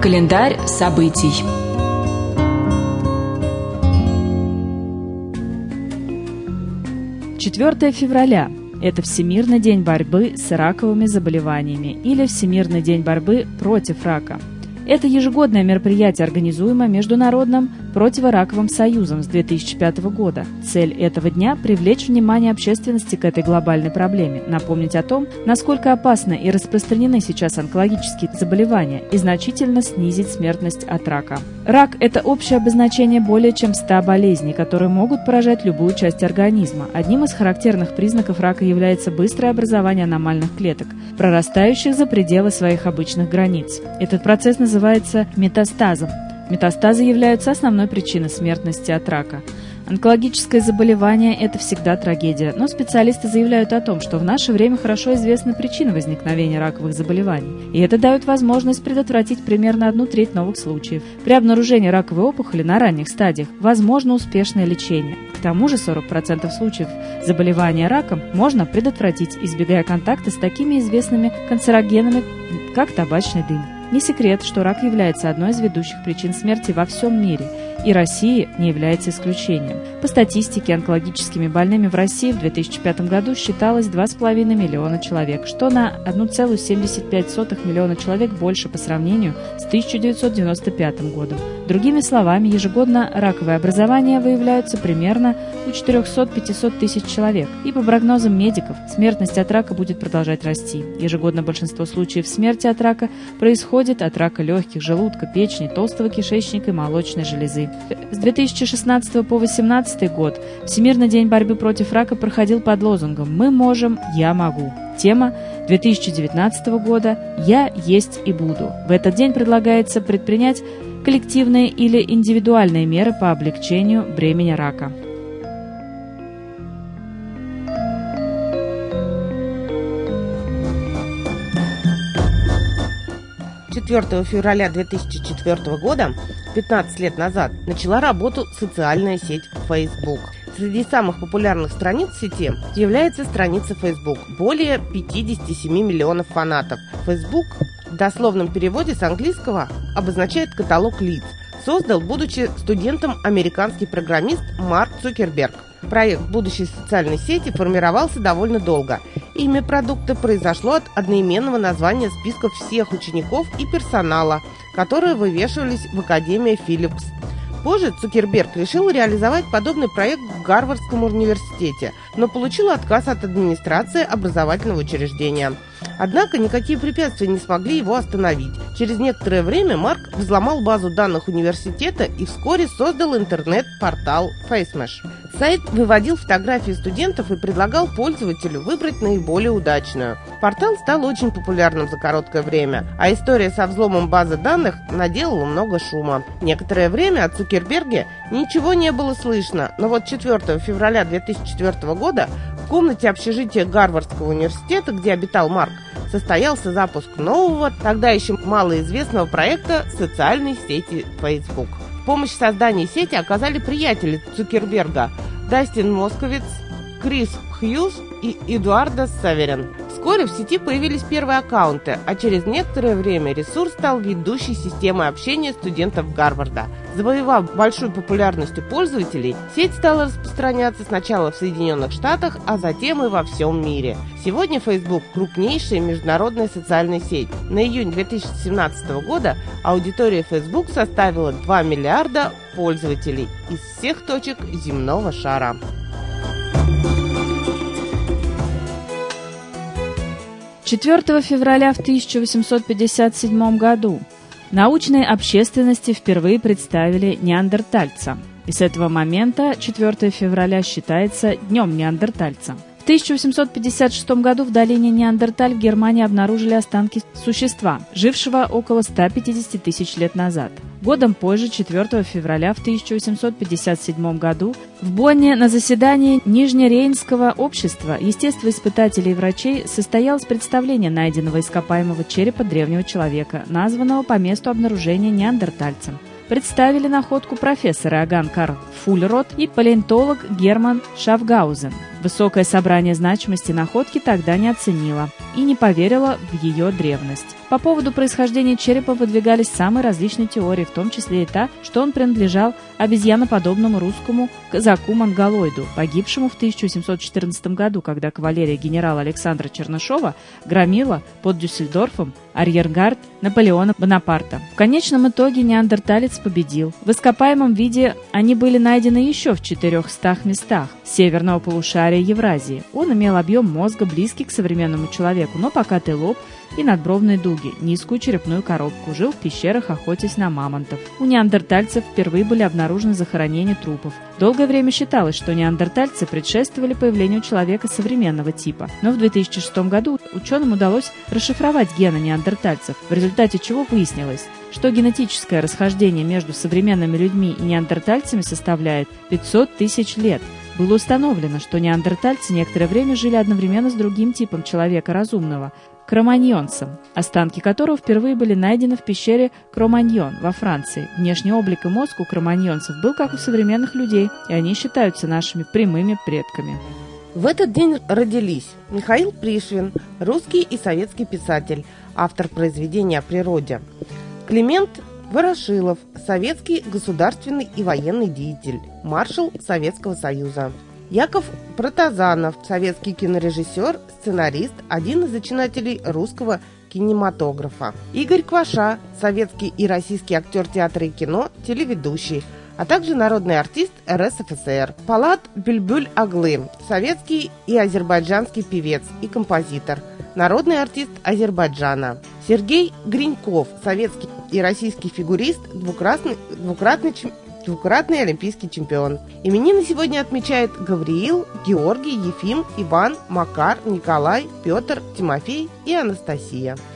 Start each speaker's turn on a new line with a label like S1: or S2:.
S1: Календарь событий.
S2: 4 февраля – это Всемирный день борьбы с раковыми заболеваниями или Всемирный день борьбы против рака. Это ежегодное мероприятие, организуемое Международным противораковым союзом с 2005 года. Цель этого дня – привлечь внимание общественности к этой глобальной проблеме, напомнить о том, насколько опасны и распространены сейчас онкологические заболевания и значительно снизить смертность от рака. Рак – это общее обозначение более чем 100 болезней, которые могут поражать любую часть организма. Одним из характерных признаков рака является быстрое образование аномальных клеток, прорастающих за пределы своих обычных границ. Этот процесс называется метастазом. Метастазы являются основной причиной смертности от рака. Онкологическое заболевание – это всегда трагедия, но специалисты заявляют о том, что в наше время хорошо известны причины возникновения раковых заболеваний, и это дает возможность предотвратить примерно 1/3 новых случаев. При обнаружении раковой опухоли на ранних стадиях возможно успешное лечение. К тому же 40% случаев заболевания раком можно предотвратить, избегая контакта с такими известными канцерогенами, как табачный дым. Не секрет, что рак является одной из ведущих причин смерти во всем мире, и Россия не является исключением. По статистике, онкологическими больными в России в 2005 году считалось 2,5 миллиона человек, что на 1,75 миллиона человек больше по сравнению с 1995 годом. Другими словами, ежегодно раковые образования выявляются примерно у 400-500 тысяч человек, и по прогнозам медиков, смертность от рака будет продолжать расти. Ежегодно большинство случаев смерти от рака происходит от рака легких, желудка, печени, толстого кишечника и молочной железы. С 2016 по 2018 год Всемирный день борьбы против рака проходил под лозунгом «Мы можем, я могу». Тема 2019 года «Я есть и буду». В этот день предлагается предпринять коллективные или индивидуальные меры по облегчению бремени рака.
S3: «4 февраля 2004 года, 15 лет назад, начала работу социальная сеть Facebook. Среди самых популярных страниц в сети является страница Facebook. Более 57 миллионов фанатов. Facebook в дословном переводе с английского обозначает «каталог лиц». Создал, будучи студентом, американский программист Марк Цукерберг. Проект будущей социальной сети формировался довольно долго. Имя продукта произошло от одноименного названия списков всех учеников и персонала, которые вывешивались в Академии Филлипс. Позже Цукерберг решил реализовать подобный проект в Гарвардском университете, но получил отказ от администрации образовательного учреждения. Однако никакие препятствия не смогли его остановить. Через некоторое время Марк взломал базу данных университета и вскоре создал интернет-портал FaceMesh. Сайт выводил фотографии студентов и предлагал пользователю выбрать наиболее удачную. Портал стал очень популярным за короткое время, а история со взломом базы данных наделала много шума. Некоторое время о Цукерберге ничего не было слышно, но вот 4 февраля 2004 года в комнате общежития Гарвардского университета, где обитал Марк, состоялся запуск нового, тогда еще малоизвестного проекта социальной сети Facebook. Помощь в создании сети оказали приятели Цукерберга Дастин Московиц, Крис Хьюз и Эдуардо Саверин. Вскоре в сети появились первые аккаунты, а через некоторое время ресурс стал ведущей системой общения студентов Гарварда. Завоевав большую популярность у пользователей, сеть стала распространяться сначала в Соединенных Штатах, а затем и во всем мире. Сегодня Facebook – крупнейшая международная социальная сеть. На июнь 2017 года аудитория Facebook составила 2 миллиарда пользователей из всех точек земного шара.
S2: – 4 февраля в 1857 году научной общественности впервые представили неандертальца. И с этого момента 4 февраля считается Днем неандертальца. В 1856 году в долине Неандерталь в Германии обнаружили останки существа, жившего около 150 тысяч лет назад. Годом позже, 4 февраля в 1857 году, в Бонне на заседании Нижнерейнского общества естествоиспытателей и врачей состоялось представление найденного ископаемого черепа древнего человека, названного по месту обнаружения неандертальцем. представили находку профессор Иоганн Карл Фуллерот и палеонтолог Герман Шафгаузен. Высокое собрание значимости находки тогда не оценило и не поверило в ее древность. По поводу происхождения черепа выдвигались самые различные теории, в том числе и та, что он принадлежал обезьяноподобному русскому казаку-монголоиду, погибшему в 1714 году, когда кавалерия генерала Александра Чернышова громила под Дюссельдорфом арьергард Наполеона Бонапарта. В конечном итоге неандерталец победил. В ископаемом виде они были найдены еще в 400 местах северного полушария Евразии. Он имел объем мозга, близкий к современному человеку, но покатый лоб и надбровные дуги, низкую черепную коробку, жил в пещерах, охотясь на мамонтов. У неандертальцев впервые были обнаружены захоронения трупов. Долгое время считалось, что неандертальцы предшествовали появлению человека современного типа, но в 2006 году ученым удалось расшифровать гены неандертальцев, в результате чего выяснилось, что генетическое расхождение между современными людьми и неандертальцами составляет 500 тысяч лет. Было установлено, что неандертальцы некоторое время жили одновременно с другим типом человека разумного – кроманьонцем, останки которого впервые были найдены в пещере Кроманьон во Франции. Внешний облик и мозг у кроманьонцев был как у современных людей, и они считаются нашими прямыми предками.
S3: В этот день родились Михаил Пришвин, русский и советский писатель, автор произведений о природе, Климент Ворошилов, советский государственный и военный деятель, маршал Советского Союза, Яков Протазанов, советский кинорежиссер, сценарист, один из зачинателей русского кинематографа, Игорь Кваша, советский и российский актер театра и кино, телеведущий, а также народный артист РСФСР, Полат Бюльбюль-Аглы, советский и азербайджанский певец и композитор, народный артист Азербайджана, Сергей Гриньков, советский и российский фигурист, двукратный олимпийский чемпион. Именины сегодня отмечают Гавриил, Георгий, Ефим, Иван, Макар, Николай, Петр, Тимофей и Анастасия.